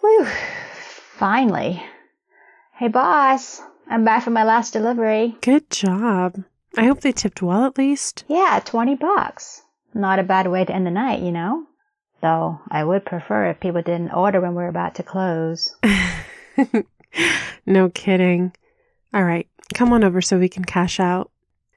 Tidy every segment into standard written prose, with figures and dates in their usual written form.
Whew. Finally. Hey, boss. I'm back from my last delivery. Good job. I hope they tipped well at least. Yeah, $20. Not a bad way to end the night, you know? Though I would prefer if people didn't order when we're about to close. No kidding. All right, come on over so we can cash out.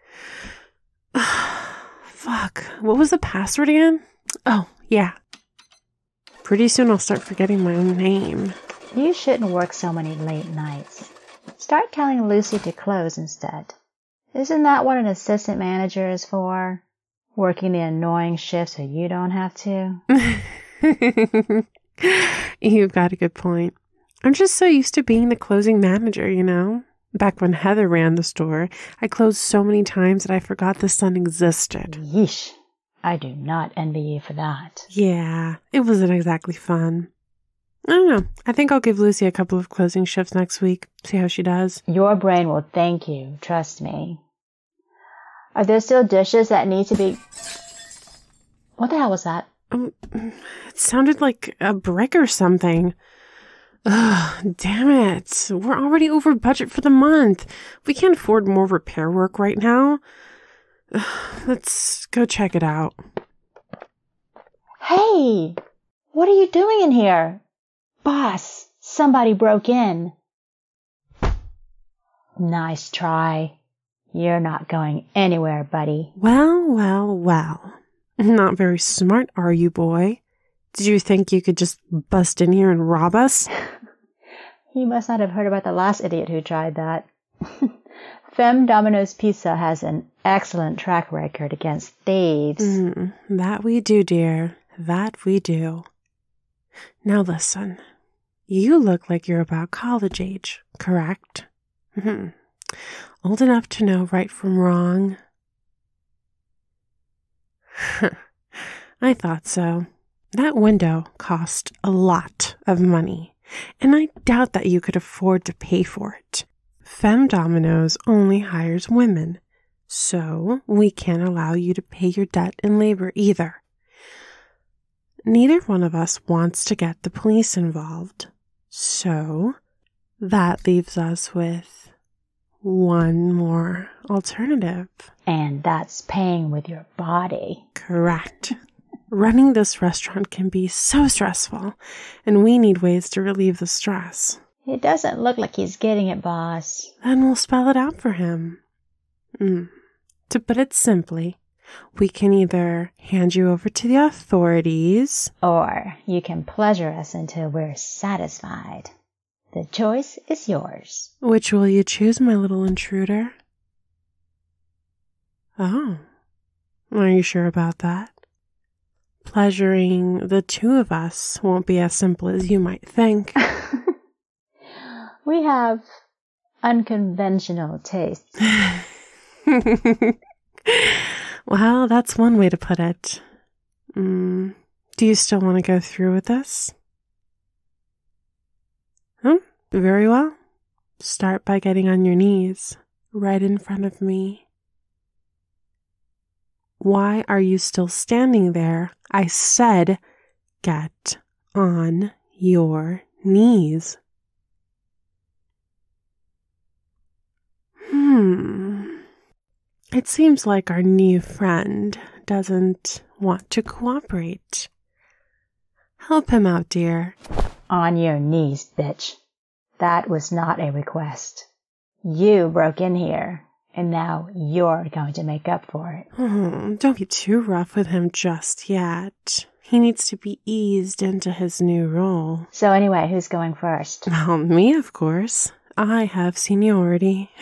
Fuck. What was the password again? Oh, yeah. Pretty soon I'll start forgetting my own name. You shouldn't work so many late nights. Start telling Lucy to close instead. Isn't that what an assistant manager is for? Working the annoying shifts so you don't have to? You've got a good point. I'm just so used to being the closing manager, you know? Back when Heather ran the store, I closed so many times that I forgot the sun existed. Yeesh. I do not envy you for that. Yeah, it wasn't exactly fun. I don't know. I think I'll give Lucy a couple of closing shifts next week. See how she does. Your brain will thank you, trust me. Are there still dishes that need to be... What the hell was that? It sounded like a brick or something. Ugh, damn it. We're already over budget for the month. We can't afford more repair work right now. Let's go check it out. Hey! What are you doing in here? Boss, somebody broke in. Nice try. You're not going anywhere, buddy. Well. Not very smart, are you, boy? Did you think you could just bust in here and rob us? You must not have heard about the last idiot who tried that. Femme Domino's Pizza has an excellent track record against thieves. That we do, dear. That we do. Now listen. You look like you're about college age, correct? Old enough to know right from wrong? I thought so. That window cost a lot of money, and I doubt that you could afford to pay for it. Femme Domino's only hires women, so we can't allow you to pay your debt in labor either. Neither one of us wants to get the police involved, so that leaves us with one more alternative. And that's paying with your body. Correct. Running this restaurant can be so stressful, and we need ways to relieve the stress. It doesn't look like he's getting it, boss. Then we'll spell it out for him. To put it simply, we can either hand you over to the authorities, or you can pleasure us until we're satisfied. The choice is yours. Which will you choose, my little intruder? Oh, are you sure about that? Pleasuring the two of us won't be as simple as you might think. We have unconventional tastes. Well, that's one way to put it. Do you still want to go through with this? Very well. Start by getting on your knees, right in front of me. Why are you still standing there? I said, get on your knees. It seems like our new friend doesn't want to cooperate. Help him out, dear. On your knees, bitch. That was not a request. You broke in here, and now you're going to make up for it. Don't be too rough with him just yet. He needs to be eased into his new role. So anyway, who's going first? Well, me, of course. I have seniority.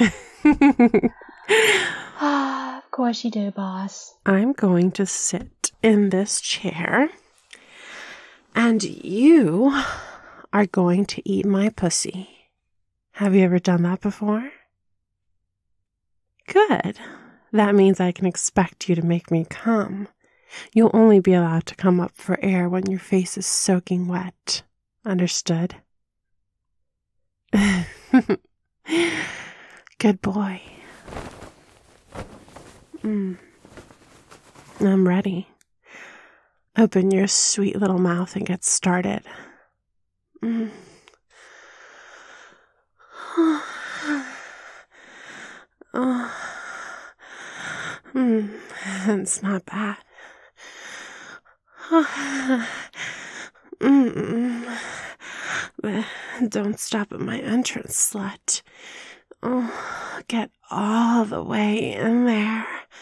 Of course you do, boss. I'm going to sit in this chair, and you are going to eat my pussy. Have you ever done that before? Good. That means I can expect you to make me come. You'll only be allowed to come up for air when your face is soaking wet. Understood? Good boy. I'm ready. Open your sweet little mouth and get started. It's not bad. But don't stop at my entrance, slut. Oh, get all the way in there.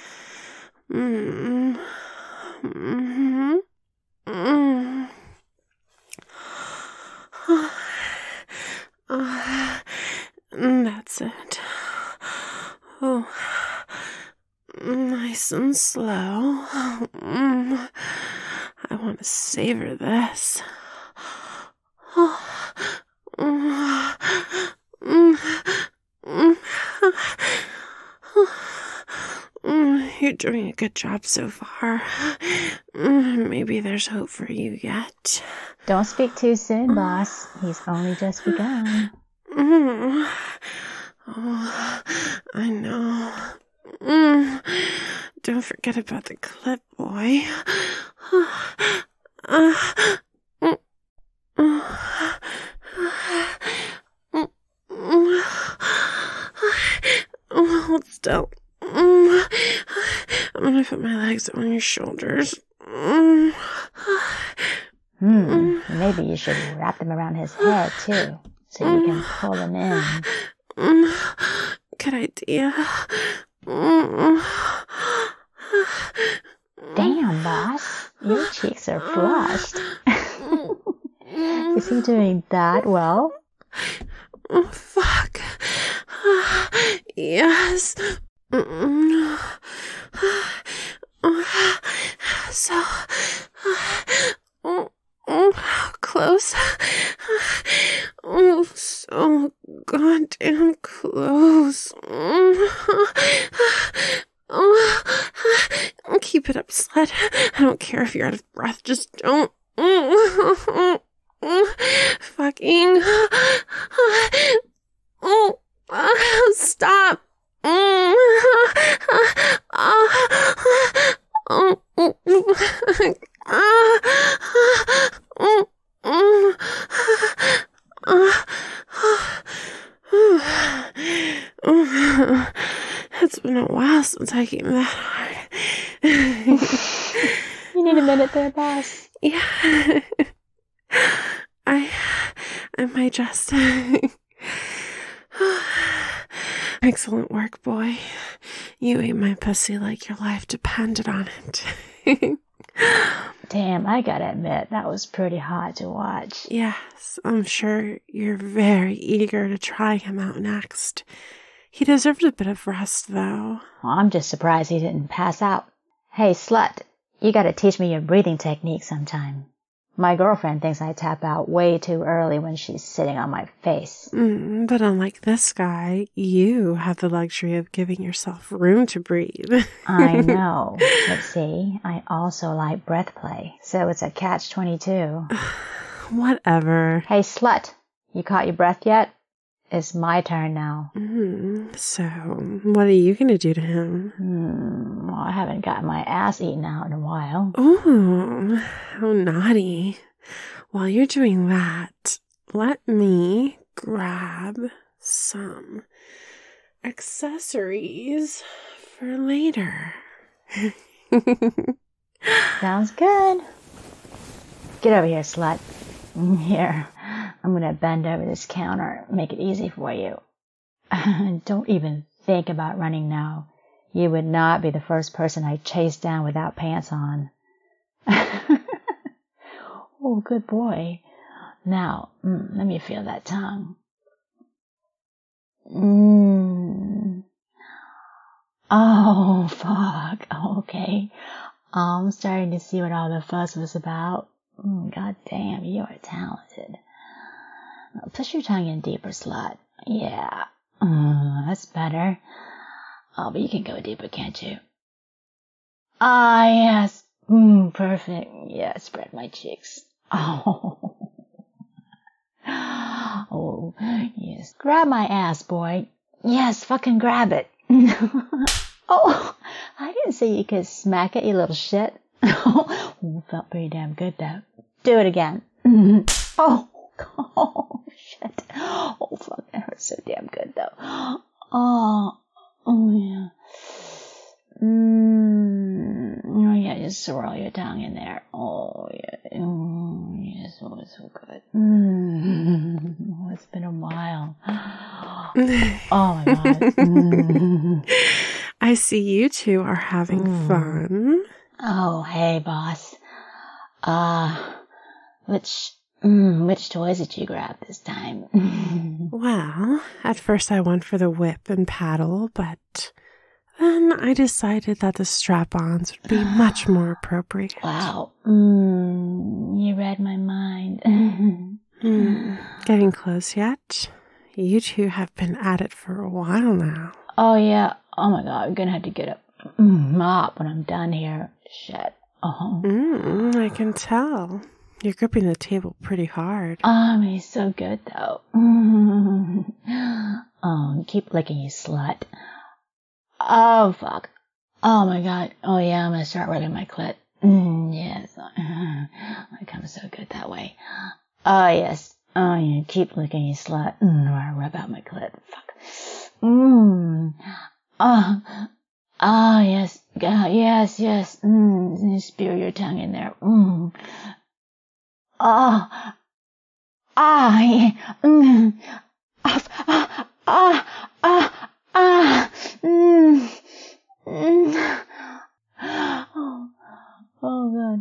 That's it. Oh, nice and slow. I want to savor this. You're doing a good job so far. Maybe there's hope for you yet. Don't speak too soon, boss. He's only just begun. Oh, I know. Don't forget about the clip, boy. Hold still. I'm gonna put my legs on your shoulders. Maybe you should wrap them around his head, too, so you can pull them in. Good idea. Damn, boss. Your cheeks are flushed. Is he doing that well? Oh, fuck. Yes. So close. Oh, so goddamn close. Keep it up, slut. I don't care if you're out of breath. Just don't. Fucking. Stop. It's been a while since I came that hard. You need a minute there, boss. Yeah. I might just. Excellent work, boy. You ate my pussy like your life depended on it. Damn, I gotta admit, that was pretty hot to watch. Yes, I'm sure you're very eager to try him out next. He deserved a bit of rest, though. Well, I'm just surprised he didn't pass out. Hey, slut, you gotta teach me your breathing technique sometime. My girlfriend thinks I tap out way too early when she's sitting on my face. But unlike this guy, you have the luxury of giving yourself room to breathe. I know. But see, I also like breath play, so it's a catch-22. Whatever. Hey, slut, you caught your breath yet? It's my turn now. So, what are you going to do to him? Well, I haven't gotten my ass eaten out in a while. Ooh, how naughty. While you're doing that, let me grab some accessories for later. Sounds good. Get over here, slut. Here, I'm gonna bend over this counter and make it easy for you. Don't even think about running now. You would not be the first person I chased down without pants on. Oh, good boy. Now, let me feel that tongue. Oh, fuck. Okay. I'm starting to see what all the fuss was about. God damn, you are talented. Push your tongue in deeper, slut. Yeah. That's better. Oh, but you can go deeper, can't you? Ah, yes. Perfect. Yeah, spread my cheeks. Oh. Oh, yes. Grab my ass, boy. Yes, fucking grab it. Oh, I didn't say you could smack it, you little shit. Felt pretty damn good, though. Do it again. Oh, Oh, shit. Oh, fuck, that hurts so damn good, though. Oh, yeah. Oh, yeah, just swirl your tongue in there. Oh, yeah. Yes, oh, it's so good. Oh, it's been a while. Oh, my God. I see you two are having fun. Oh, hey, boss. Which toys did you grab this time? Well, at first I went for the whip and paddle, but then I decided that the strap-ons would be much more appropriate. Wow. You read my mind. Getting close yet? You two have been at it for a while now. Oh, yeah. Oh, my God. I'm gonna have to get a mop when I'm done here. Shit. Oh. I can tell. You're gripping the table pretty hard. Oh, he's so good, though. Oh, keep licking, you slut. Oh, fuck. Oh, my God. Oh, yeah, I'm gonna start rubbing my clit. Yes. It comes so good that way. Oh, yes. Oh, yeah, keep licking, you slut. I rub out my clit. Fuck. Oh, yes. Yes, yes. Spear your tongue in there. Yeah. Oh, God.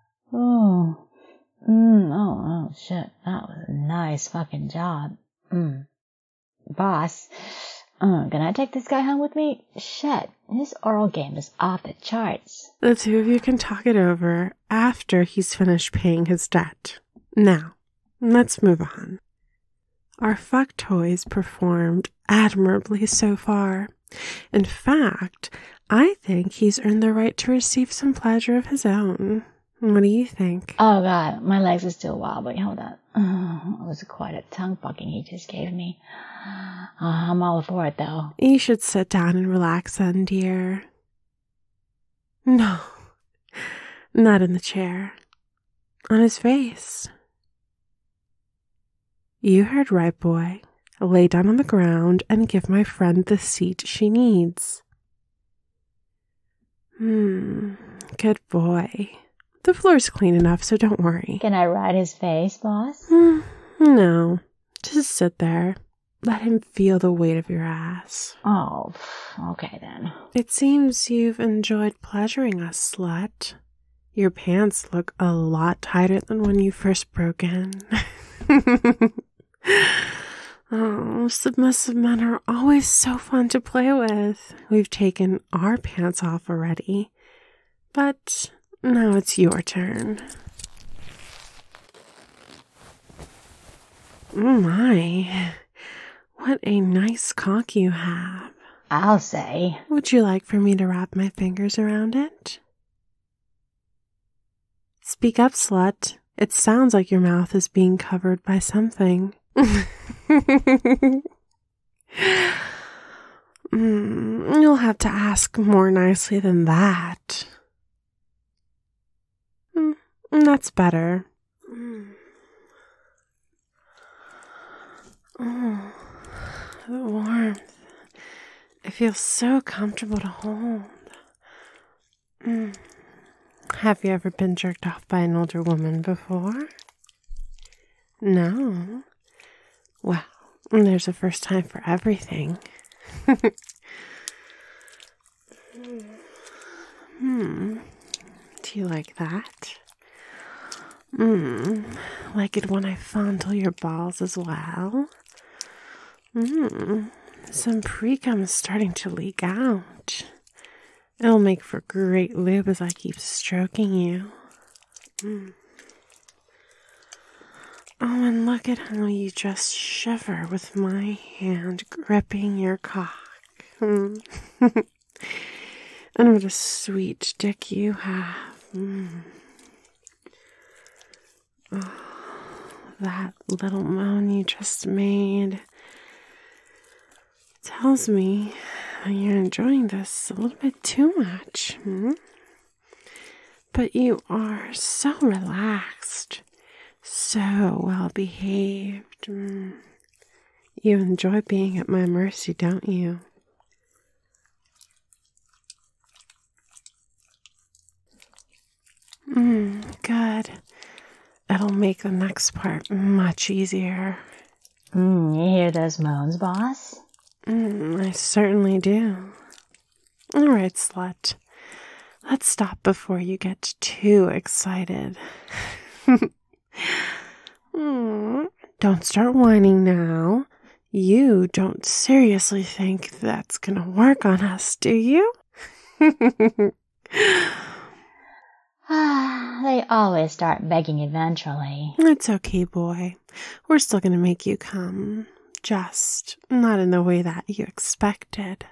Oh, shit. That was a nice fucking job. Boss, can I take this guy home with me? Shit, his oral game is off the charts. The two of you can talk it over after he's finished paying his debt. Now, let's move on. Our fuck toys performed admirably so far. In fact, I think he's earned the right to receive some pleasure of his own. What do you think? Oh, God, my legs are still wobbly. Hold on. It was quite a tongue fucking he just gave me. I'm all for it, though. You should sit down and relax then, dear. No, not in the chair. On his face. You heard right, boy. Lay down on the ground and give my friend the seat she needs. Good boy. The floor's clean enough, so don't worry. Can I ride his face, boss? No, just sit there. Let him feel the weight of your ass. Oh, okay then. It seems you've enjoyed pleasuring us, slut. Your pants look a lot tighter than when you first broke in. Oh, submissive men are always so fun to play with. We've taken our pants off already, but now it's your turn. Oh my, what a nice cock you have. I'll say. Would you like for me to wrap my fingers around it? Speak up, slut. It sounds like your mouth is being covered by something. You'll have to ask more nicely than that. That's better. Oh, the warmth. It feels so comfortable to hold. Have you ever been jerked off by an older woman before? No? Well, there's a first time for everything. Do you like that? Like it when I fondle your balls as well? Some pre-cum is starting to leak out. It'll make for great lube as I keep stroking you. Oh, and look at how you just shiver with my hand gripping your cock. And what a sweet dick you have. Oh, that little moan you just made tells me that you're enjoying this a little bit too much. But you are so relaxed, So well behaved. You enjoy being at my mercy, don't you? Good. It'll make the next part much easier. You hear those moans, boss? I certainly do. All right, slut. Let's stop before you get too excited. Don't start whining now. You don't seriously think that's gonna work on us, do you? They always start begging eventually. It's okay, boy. We're still gonna make you come. Just not in the way that you expected.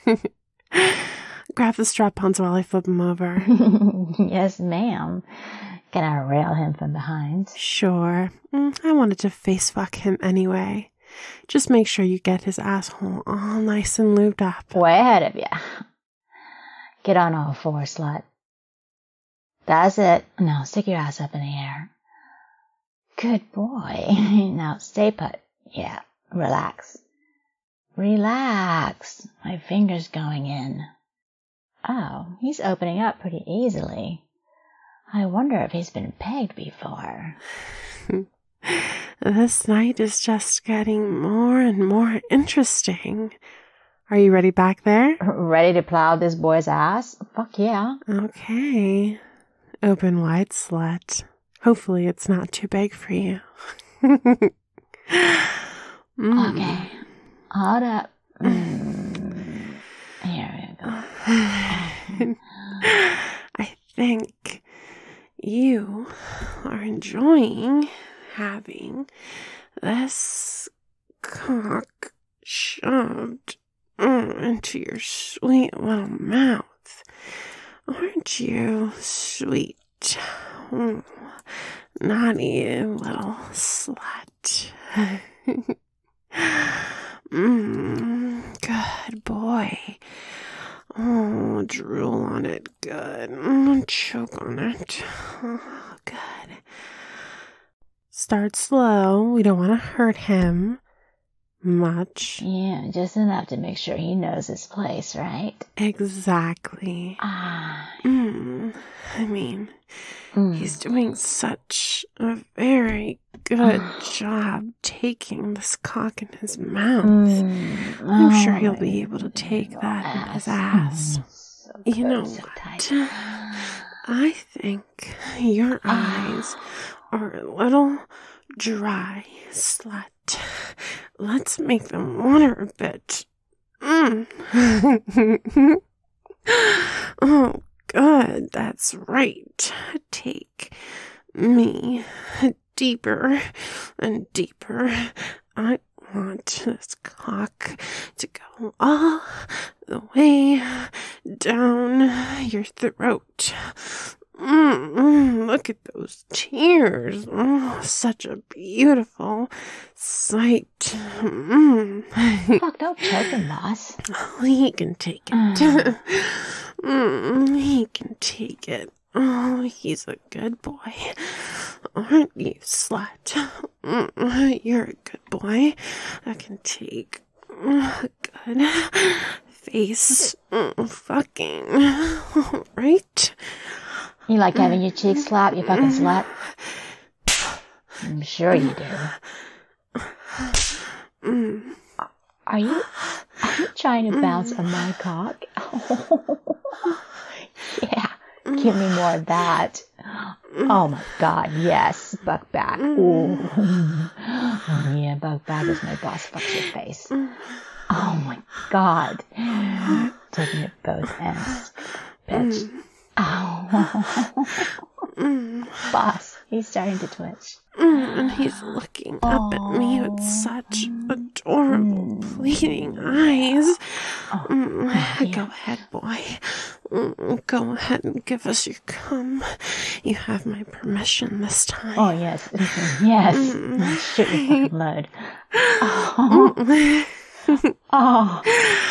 Grab the strap-ons while I flip him over. Yes, ma'am. Can I rail him from behind? Sure. I wanted to face fuck him anyway. Just make sure you get his asshole all nice and lubed up. Way ahead of you. Get on all fours, slut. That's it. Now stick your ass up in the air. Good boy. Now stay put. Yeah, relax. Relax. My finger's going in. Oh, he's opening up pretty easily. I wonder if he's been pegged before. This night is just getting more and more interesting. Are you ready back there? Ready to plow this boy's ass? Fuck yeah. Okay. Open wide, slut. Hopefully it's not too big for you. Okay. Hold up. Here we go. I think you are enjoying having this cock shoved into your sweet little mouth. Aren't you, sweet, naughty little slut? Good boy. Oh, drool on it. Good. Choke on it. Oh, good. Start slow. We don't want to hurt him much. Yeah, just enough to make sure he knows his place, right? Exactly. I mean, he's doing such a very good job taking this cock in his mouth. I'm sure he'll be able to take that in his ass. So You know so what? tight. I think your eyes are a little dry, slut. Let's make them water a bit. Oh, good. That's right. Take me deeper and deeper. I want this cock to go all the way down your throat. Look at those tears. Oh, such a beautiful sight. Fuck, don't choke him, boss. Oh, he can take it. He can take it. Oh, he's a good boy. Aren't you, slut? You're a good boy. I can take good face fucking. Right? You like having your cheeks slapped, you fucking slut? I'm sure you do. Are you trying to bounce on my cock? Yeah, give me more of that. Oh my god, yes, buck back. Ooh. Oh yeah, buck back is my boss fucks your face. Oh my god. Taking it both ends. Bitch. Oh. Boss, he's starting to twitch. And he's looking up at me with such adorable, pleading eyes. Go ahead, boy. Go ahead and give us your cum. You have my permission this time. Oh, yes. Yes. Shoot your fucking load. Oh. Oh.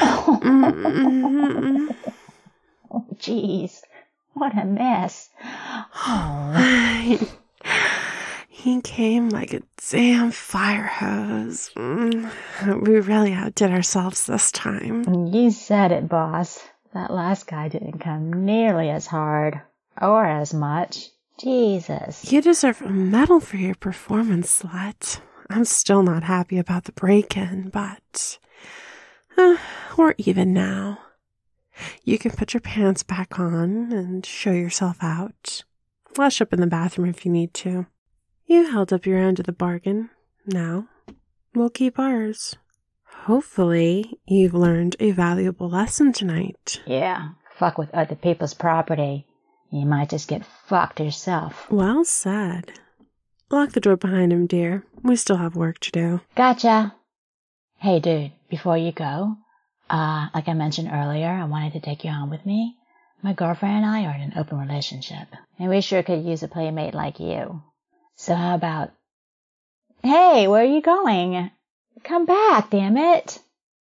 Oh, jeez. What a mess. Oh. He came like a damn fire hose. We really outdid ourselves this time. You said it, boss. That last guy didn't come nearly as hard. Or as much. Jesus. You deserve a medal for your performance, slut. I'm still not happy about the break-in, but we're even now. You can put your pants back on and show yourself out. Flush up in the bathroom if you need to. You held up your end of the bargain. Now, we'll keep ours. Hopefully, you've learned a valuable lesson tonight. Yeah, fuck with other people's property. You might just get fucked yourself. Well said. Lock the door behind him, dear. We still have work to do. Gotcha. Hey, dude, before you go, like I mentioned earlier, I wanted to take you home with me. My girlfriend and I are in an open relationship, and we sure could use a playmate like you. So how about... Hey, where are you going? Come back, damn it.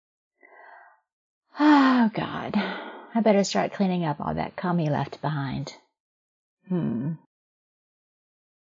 Oh, God. I better start cleaning up all that cum he left behind.